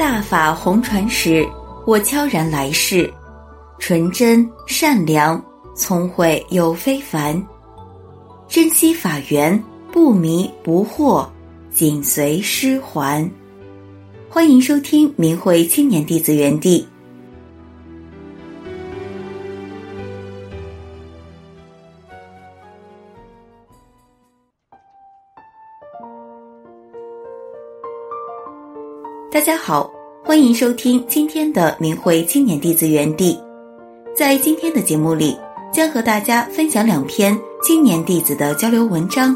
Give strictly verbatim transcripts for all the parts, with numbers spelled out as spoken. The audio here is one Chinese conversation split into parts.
大法红传时，我悄然来世，纯真善良，聪慧又非凡，珍惜法缘，不迷不惑，紧随师还。欢迎收听明慧青年弟子园地。大家好，欢迎收听今天的明慧青年弟子园地。在今天的节目里，将和大家分享两篇青年弟子的交流文章。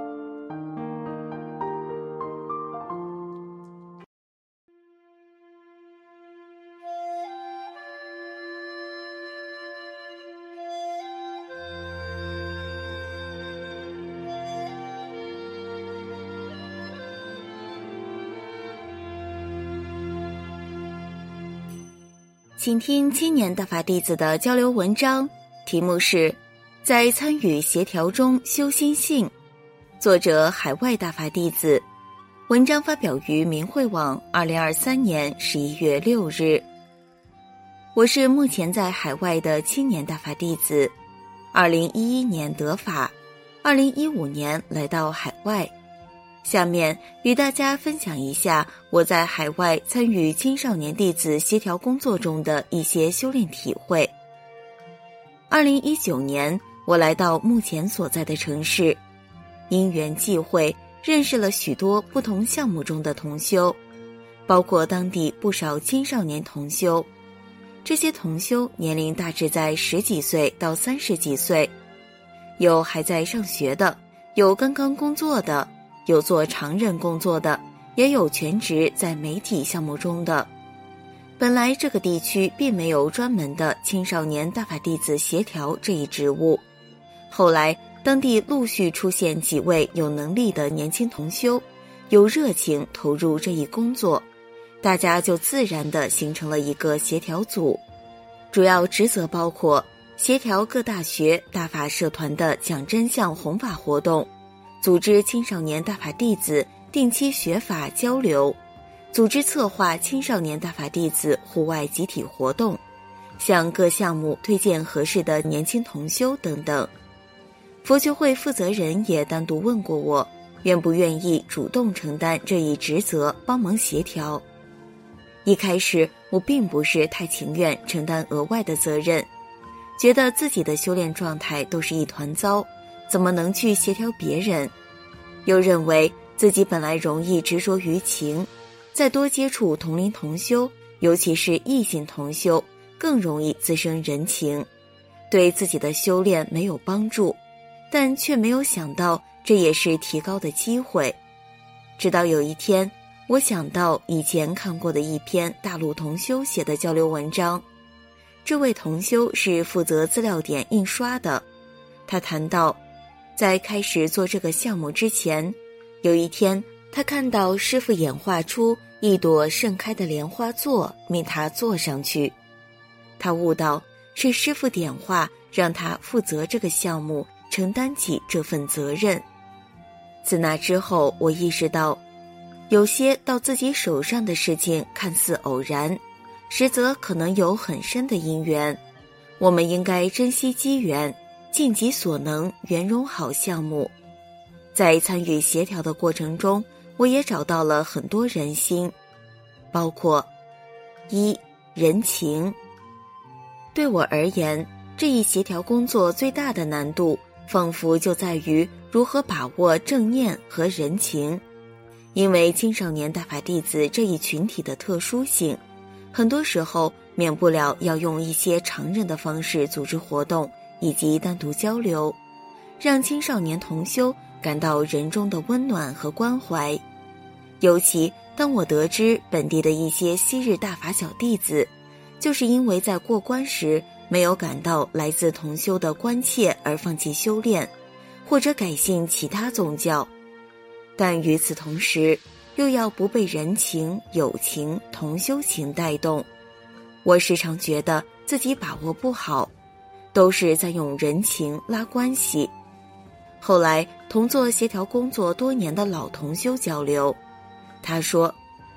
请听青年大法弟子的交流文章，题目是在参与协调中修心性，作者海外大法弟子，文章发表于明慧网二零二三年十一月六日。我是目前在海外的青年大法弟子，二零一一年得法，二零一五年来到海外。下面与大家分享一下我在海外参与青少年弟子协调工作中的一些修炼体会。二零一九年，我来到目前所在的城市，因缘际会认识了许多不同项目中的同修，包括当地不少青少年同修。这些同修年龄大致在十几岁到三十几岁，有还在上学的，有刚刚工作的，有做常任工作的，也有全职在媒体项目中的。本来这个地区并没有专门的青少年大法弟子协调这一职务，后来当地陆续出现几位有能力的年轻同修，有热情投入这一工作，大家就自然地形成了一个协调组，主要职责包括协调各大学大法社团的讲真相弘法活动，组织青少年大法弟子定期学法交流，组织策划青少年大法弟子户外集体活动，向各项目推荐合适的年轻同修等等。佛学会负责人也单独问过我，愿不愿意主动承担这一职责，帮忙协调。一开始我并不是太情愿承担额外的责任，觉得自己的修炼状态都是一团糟，怎么能去协调别人？又认为自己本来容易执着于情，再多接触同龄同修，尤其是异性同修，更容易滋生人情，对自己的修炼没有帮助，但却没有想到这也是提高的机会。直到有一天，我想到以前看过的一篇大陆同修写的交流文章，这位同修是负责资料点印刷的，他谈到在开始做这个项目之前，有一天他看到师父演化出一朵盛开的莲花座，命他坐上去。他悟到是师父点化，让他负责这个项目，承担起这份责任。自那之后，我意识到有些到自己手上的事情看似偶然，实则可能有很深的因缘，我们应该珍惜机缘，尽己所能圆融好项目。在参与协调的过程中，我也找到了很多人心，包括一、人情。对我而言，这一协调工作最大的难度仿佛就在于如何把握正念和人情。因为青少年大法弟子这一群体的特殊性，很多时候免不了要用一些常人的方式组织活动以及单独交流，让青少年同修感到人中的温暖和关怀。尤其当我得知本地的一些昔日大法小弟子，就是因为在过关时没有感到来自同修的关切而放弃修炼，或者改信其他宗教，但与此同时又要不被人情、友情、同修情带动。我时常觉得自己把握不好，都是在用人情拉关系。后来同做协调工作多年的老同修交流，他说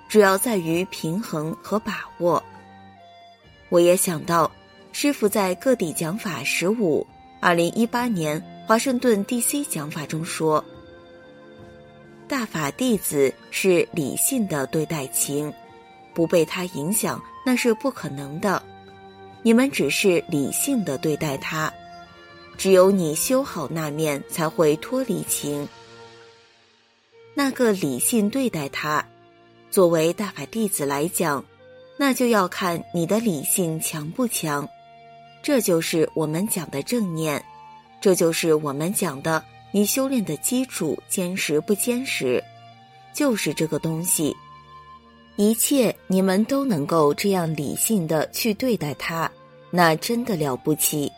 主要在于平衡和把握。我也想到，师父在各地讲法十五，二零一八年华盛顿 D C 讲法中说，大法弟子是理性的对待情，不被它影响那是不可能的。你们只是理性的对待它，只有你修好那面才会脱离情。那个理性对待它，作为大法弟子来讲，那就要看你的理性强不强。这就是我们讲的正念，这就是我们讲的你修炼的基础坚实不坚实，就是这个东西。一切你们都能够这样理性的去对待它，那真的了不起。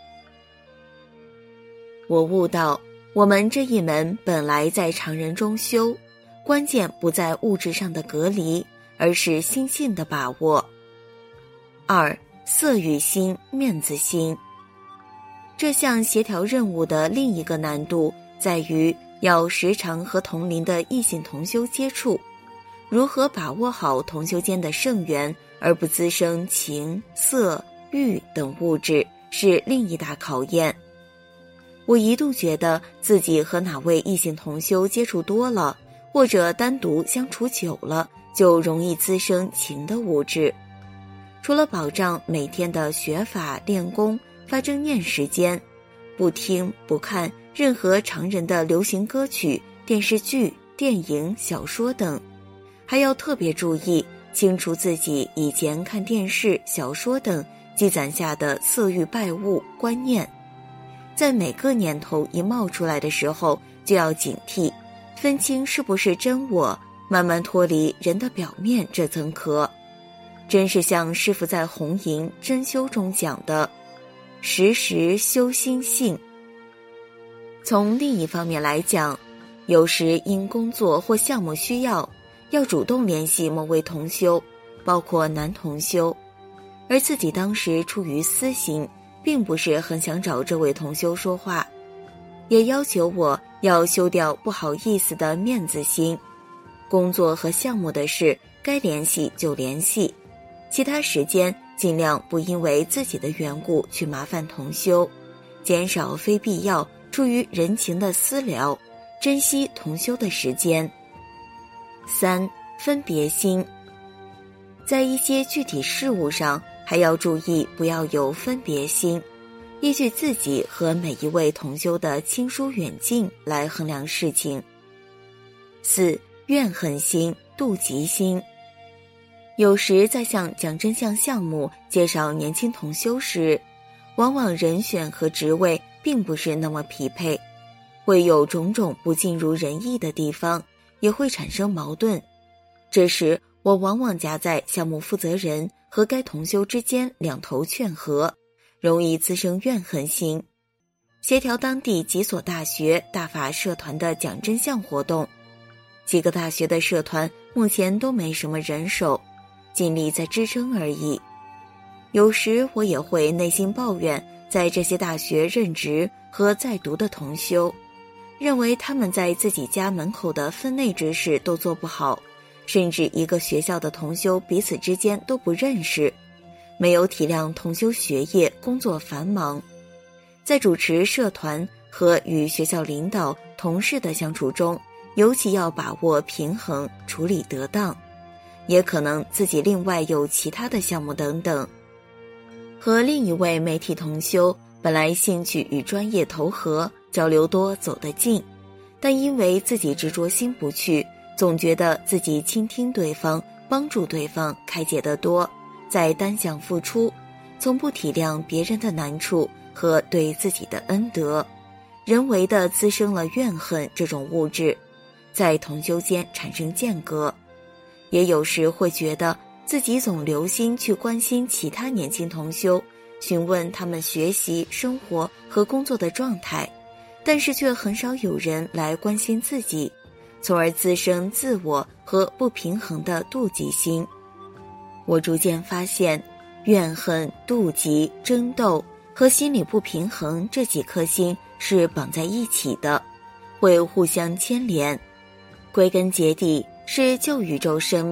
我悟到，我们这一门本来在常人中修，关键不在物质上的隔离，而是心性的把握。二、色欲心、面子心。这项协调任务的另一个难度在于要时常和同龄的异性同修接触，如何把握好同修间的圣缘，而不滋生情、色、欲等物质，是另一大考验。我一度觉得自己和哪位异性同修接触多了，或者单独相处久了，就容易滋生情的物质。除了保障每天的学法、练功、发正念时间，不听不看任何常人的流行歌曲、电视剧、电影、小说等，还要特别注意清除自己以前看电视、小说等积攒下的色欲败物观念。在每个念头一冒出来的时候，就要警惕，分清是不是真我，慢慢脱离人的表面这层壳。真是像师父在红营真修中讲的，时时修心性。从另一方面来讲，有时因工作或项目需要，要主动联系某位同修，包括男同修，而自己当时出于私心，并不是很想找这位同修说话，也要求我要修掉不好意思的面子心。工作和项目的事该联系就联系，其他时间尽量不因为自己的缘故去麻烦同修，减少非必要出于人情的私聊，珍惜同修的时间。三、分别心。在一些具体事物上，还要注意不要有分别心，依据自己和每一位同修的亲疏远近来衡量事情。四、怨恨心、妒忌心。有时在向讲真相项目介绍年轻同修时，往往人选和职位并不是那么匹配，会有种种不尽如人意的地方，也会产生矛盾。这时我往往夹在项目负责人和该同修之间两头劝和，容易滋生怨恨心。协调当地几所大学大法社团的讲真相活动，几个大学的社团目前都没什么人手，尽力在支撑而已。有时我也会内心抱怨在这些大学任职和在读的同修，认为他们在自己家门口的分内之事都做不好，甚至一个学校的同修彼此之间都不认识，没有体谅同修学业工作繁忙。在主持社团和与学校领导同事的相处中，尤其要把握平衡，处理得当。也可能自己另外有其他的项目等等。和另一位媒体同修本来兴趣与专业投合，交流多，走得近，但因为自己执着心不去，总觉得自己倾听对方，帮助对方，开解得多，在单向付出，从不体谅别人的难处和对自己的恩德，人为地滋生了怨恨这种物质，在同修间产生间隔。也有时会觉得自己总留心去关心其他年轻同修，询问他们学习、生活和工作的状态，但是却很少有人来关心自己，从而滋生自我和不平衡的妒忌心。我逐渐发现，怨恨、妒忌、争斗和心理不平衡这几颗心是绑在一起的，会互相牵连。归根结底是旧宇宙生命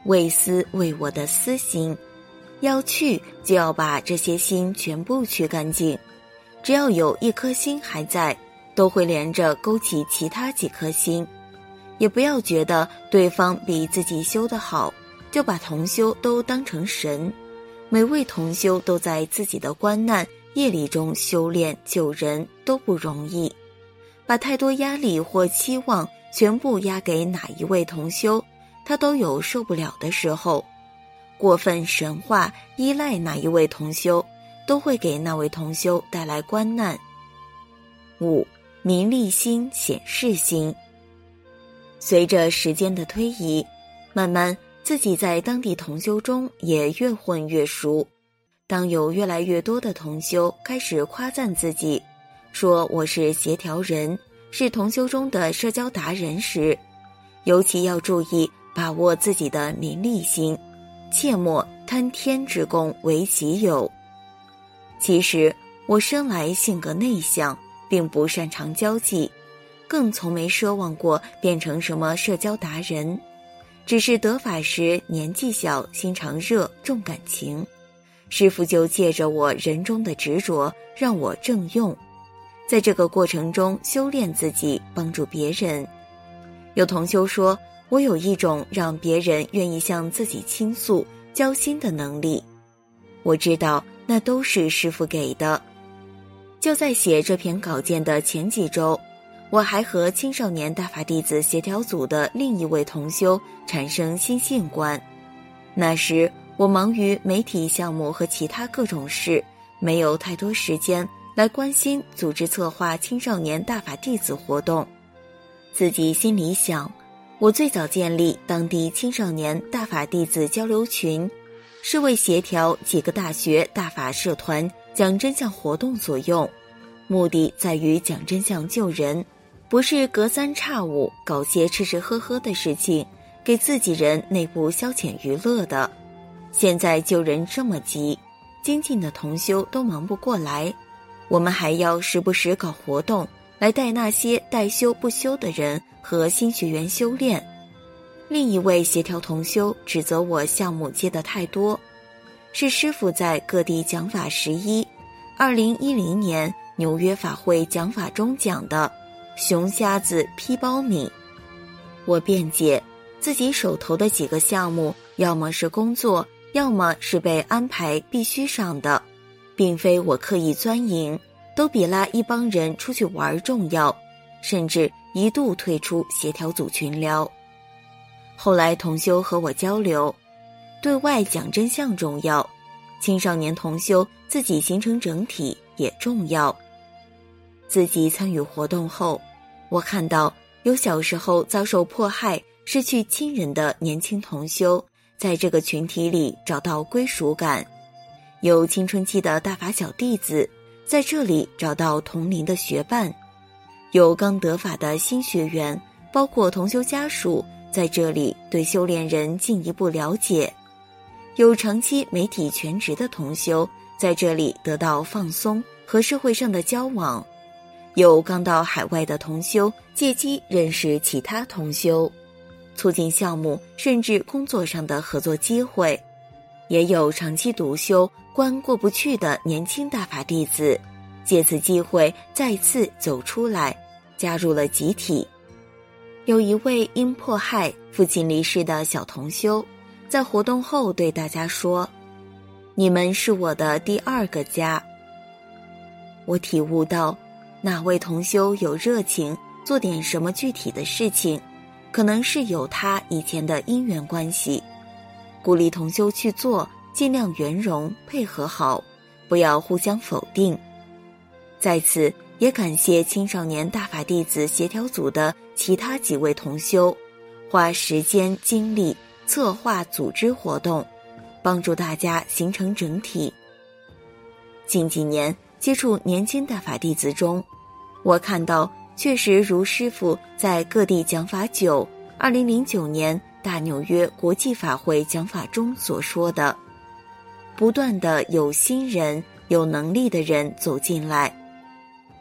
为思为我的私心，要去就要把这些心全部去干净。只要有一颗心还在，都会连着勾起其他几颗心。也不要觉得对方比自己修得好，就把同修都当成神。每位同修都在自己的关难业力中修炼救人，都不容易。把太多压力或期望全部压给哪一位同修，他都有受不了的时候。过分神化依赖哪一位同修，都会给那位同修带来关难。五、名利心、显示心。随着时间的推移，慢慢自己在当地同修中也越混越熟。当有越来越多的同修开始夸赞自己，说我是协调人，是同修中的社交达人时，尤其要注意把握自己的名利心，切莫贪天之功为己有。其实我生来性格内向，并不擅长交际，更从没奢望过变成什么社交达人，只是得法时年纪小，心肠热，重感情。师父就借着我人中的执着，让我正用，在这个过程中修炼自己，帮助别人。有同修说，我有一种让别人愿意向自己倾诉、交心的能力。我知道那都是师父给的。就在写这篇稿件的前几周，我还和青少年大法弟子协调组的另一位同修产生心性观。那时我忙于媒体项目和其他各种事，没有太多时间来关心组织策划青少年大法弟子活动。自己心里想，我最早建立当地青少年大法弟子交流群，是为协调几个大学大法社团讲真相活动所用，目的在于讲真相救人，不是隔三差五搞些吃吃喝喝的事情，给自己人内部消遣娱乐的。现在救人这么急，精进的同修都忙不过来，我们还要时不时搞活动来带那些待修不修的人和新学员修炼。另一位协调同修指责我项目接得太多，是师父在各地讲法十一，二零一零年纽约法会讲法中讲的熊瞎子劈苞米。我辩解，自己手头的几个项目要么是工作，要么是被安排必须上的，并非我刻意钻营，都比拉一帮人出去玩重要，甚至一度退出协调组群聊。后来同修和我交流，对外讲真相重要，青少年同修自己形成整体也重要。自己参与活动后，我看到有小时候遭受迫害、失去亲人的年轻同修在这个群体里找到归属感，有青春期的大法小弟子在这里找到同龄的学伴，有刚得法的新学员，包括同修家属在这里对修炼人进一步了解，有长期媒体全职的同修在这里得到放松和社会上的交往，有刚到海外的同修借机认识其他同修，促进项目甚至工作上的合作机会，也有长期独修关过不去的年轻大法弟子，借此机会再次走出来，加入了集体。有一位因迫害父亲离世的小同修，在活动后对大家说：“你们是我的第二个家。”我体悟到，哪位同修有热情做点什么具体的事情，可能是有他以前的因缘关系，鼓励同修去做，尽量圆融配合好，不要互相否定。在此也感谢青少年大法弟子协调组的其他几位同修，花时间精力策划组织活动，帮助大家形成整体。近几年接触年轻大法弟子中，我看到确实如师父在各地讲法九二零零九年大纽约国际法会讲法中所说的，不断的有新人有能力的人走进来，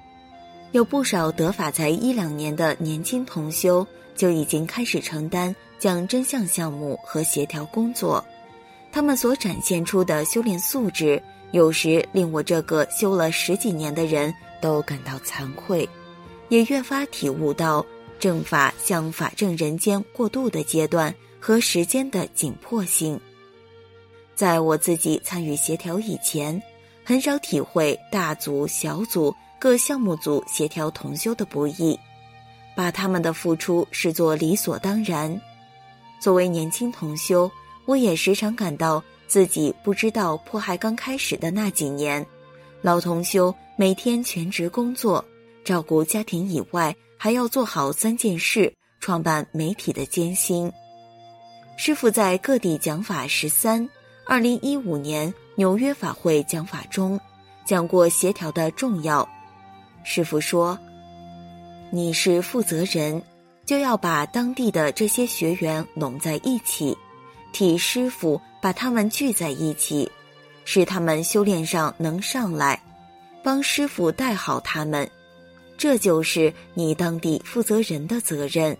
有不少得法才一两年的年轻同修就已经开始承担讲真相项目和协调工作。他们所展现出的修炼素质，有时令我这个修了十几年的人都感到惭愧，也越发体悟到正法向法正人间过渡的阶段和时间的紧迫性。在我自己参与协调以前，很少体会大组、小组、各项目组协调同修的不易，把他们的付出视作理所当然。作为年轻同修，我也时常感到自己不知道迫害刚开始的那几年，老同修每天全职工作，照顾家庭以外，还要做好三件事，创办媒体的艰辛。师父在各地讲法十三，二零一五年纽约法会讲法中讲过协调的重要。师父说，你是负责人，就要把当地的这些学员拢在一起，替师父把他们聚在一起，使他们修炼上能上来，帮师父带好他们，这就是你当地负责人的责任。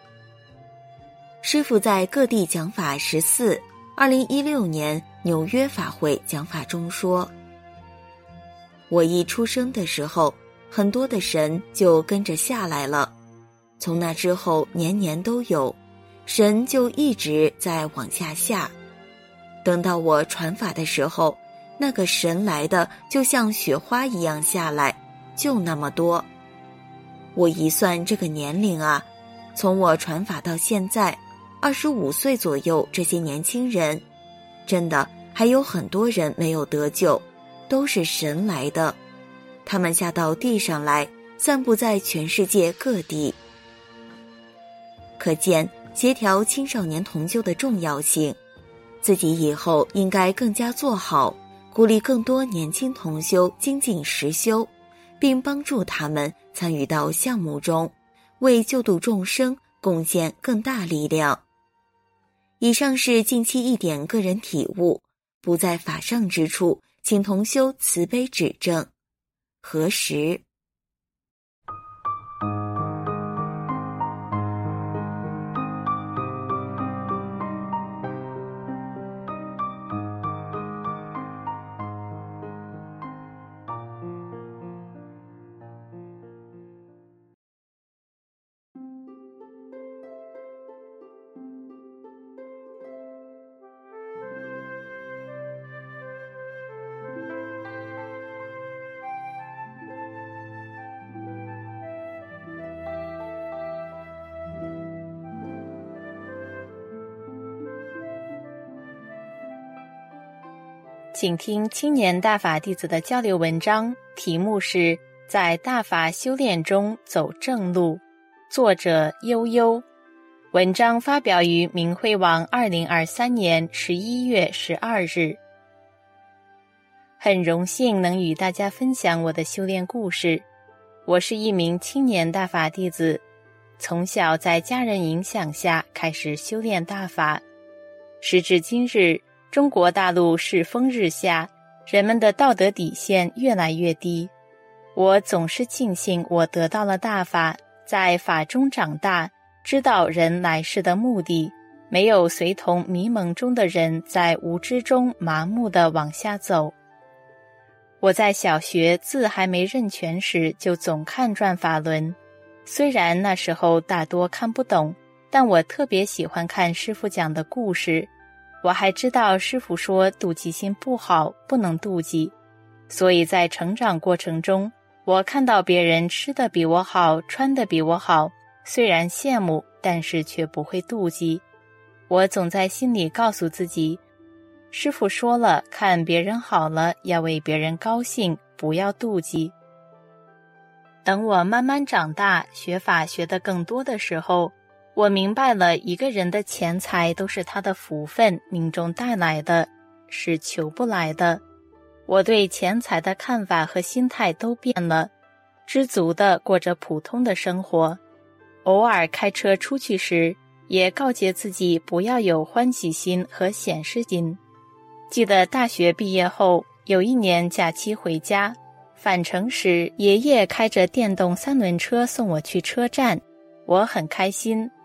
师父在各地讲法十四，二零一六年纽约法会讲法中说，我一出生的时候，很多的神就跟着下来了，从那之后年年都有，神就一直在往下下。等到我传法的时候，那个神来的就像雪花一样下来，就那么多。我一算这个年龄啊，从我传法到现在二十五岁左右，这些年轻人真的还有很多人没有得救，都是神来的，他们下到地上来，散布在全世界各地。可见协调青少年同修的重要性，自己以后应该更加做好，鼓励更多年轻同修精进实修，并帮助他们参与到项目中，为救度众生贡献更大力量。以上是近期一点个人体悟，不在法上之处，请同修慈悲指正。何时？ 请听青年大法弟子的交流文章，题目是在大法修炼中走正路，作者悠悠。文章发表于明慧网二零二三年十一月十二日。很荣幸能与大家分享我的修炼故事。我是一名青年大法弟子，从小在家人影响下开始修炼大法。时至今日，中国大陆世风日下，人们的道德底线越来越低。我总是庆幸我得到了大法，在法中长大，知道人来世的目的，没有随同迷蒙中的人在无知中麻木地往下走。我在小学字还没认全时就总看转法轮，虽然那时候大多看不懂，但我特别喜欢看师父讲的故事。我还知道师父说妒忌心不好，不能妒忌，所以在成长过程中，我看到别人吃得比我好，穿得比我好，虽然羡慕，但是却不会妒忌。我总在心里告诉自己，师父说了，看别人好了，要为别人高兴，不要妒忌。等我慢慢长大，学法学得更多的时候，我明白了，一个人的钱财都是他的福分，命中带来的，是求不来的。我对钱财的看法和心态都变了，知足地过着普通的生活。偶尔开车出去时，也告诫自己不要有欢喜心和显示心。记得大学毕业后，有一年假期回家，返程时，爷爷开着电动三轮车送我去车站，我很开心。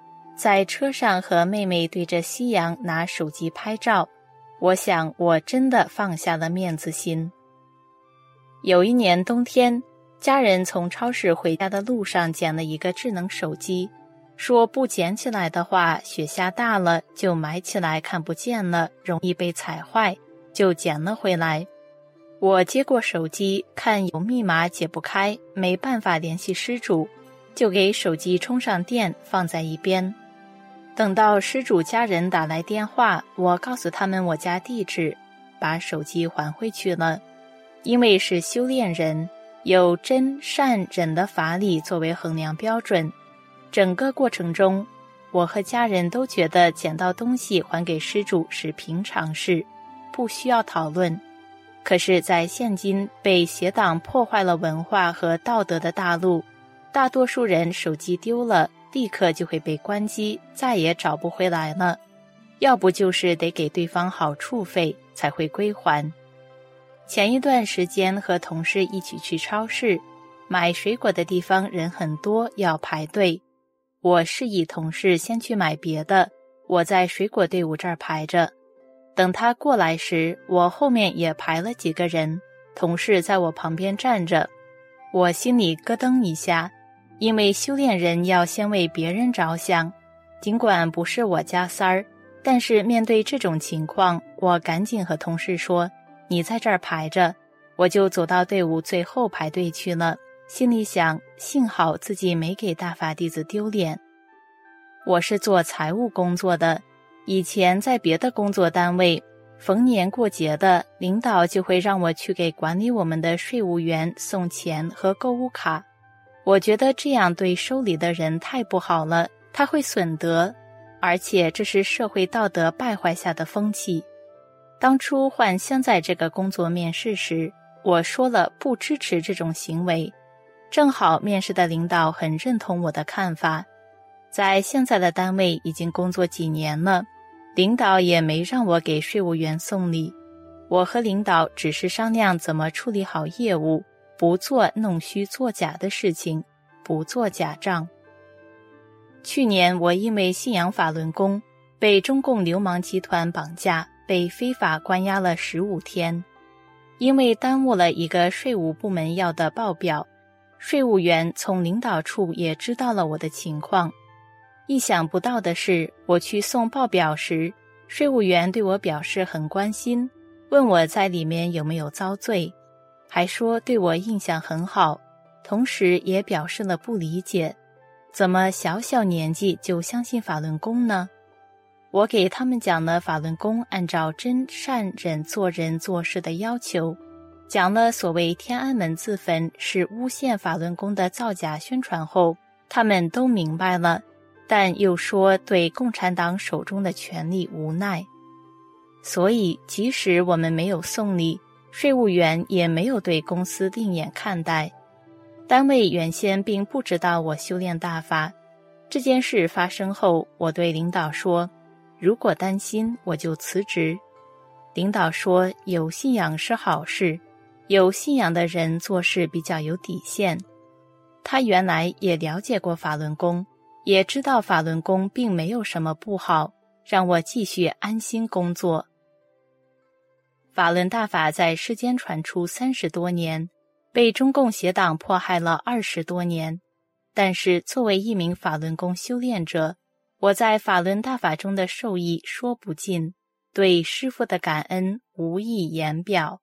在车上和妹妹对着夕阳拿手机拍照，我想我真的放下了面子心。有一年冬天，家人从超市回家的路上捡了一个智能手机，说不捡起来的话，雪下大了就埋起来看不见了，容易被踩坏，就捡了回来。我接过手机，看有密码解不开，没办法联系失主，就给手机充上电，放在一边。等到失主家人打来电话，我告诉他们我家地址，把手机还回去了。因为是修炼人，有真善忍的法理作为衡量标准，整个过程中，我和家人都觉得捡到东西还给失主是平常事，不需要讨论。可是在现今被邪党破坏了文化和道德的大陆，大多数人手机丢了立刻就会被关机，再也找不回来了，要不就是得给对方好处费才会归还。前一段时间和同事一起去超市，买水果的地方人很多，要排队。我示意同事先去买别的，我在水果队伍这儿排着。等他过来时，我后面也排了几个人，同事在我旁边站着。我心里咯噔一下，因为修炼人要先为别人着想，尽管不是我家三儿，但是面对这种情况，我赶紧和同事说，你在这儿排着，我就走到队伍最后排队去了，心里想，幸好自己没给大法弟子丢脸。我是做财务工作的，以前在别的工作单位，逢年过节的，领导就会让我去给管理我们的税务员送钱和购物卡。我觉得这样对收礼的人太不好了，他会损德，而且这是社会道德败坏下的风气。当初换现在这个工作面试时，我说了不支持这种行为，正好面试的领导很认同我的看法。在现在的单位已经工作几年了，领导也没让我给税务员送礼，我和领导只是商量怎么处理好业务，不做弄虚作假的事情，不做假账。去年我因为信仰法轮功，被中共流氓集团绑架，被非法关押了十五天。因为耽误了一个税务部门要的报表，税务员从领导处也知道了我的情况。意想不到的是，我去送报表时，税务员对我表示很关心，问我在里面有没有遭罪，还说对我印象很好，同时也表示了不理解，怎么小小年纪就相信法轮功呢？我给他们讲了法轮功按照真善忍做人做事的要求，讲了所谓天安门自焚是诬陷法轮功的造假宣传后，他们都明白了，但又说对共产党手中的权力无奈。所以即使我们没有送礼，税务员也没有对公司另眼看待。单位原先并不知道我修炼大法，这件事发生后，我对领导说，如果担心我就辞职。领导说，有信仰是好事，有信仰的人做事比较有底线。他原来也了解过法轮功，也知道法轮功并没有什么不好，让我继续安心工作。法轮大法在世间传出三十多年，被中共邪党迫害了二十多年，但是作为一名法轮功修炼者，我在法轮大法中的受益说不尽，对师父的感恩无以言表。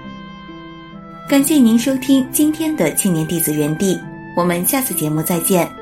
感谢您收听今天的青年弟子园地，我们下次节目再见。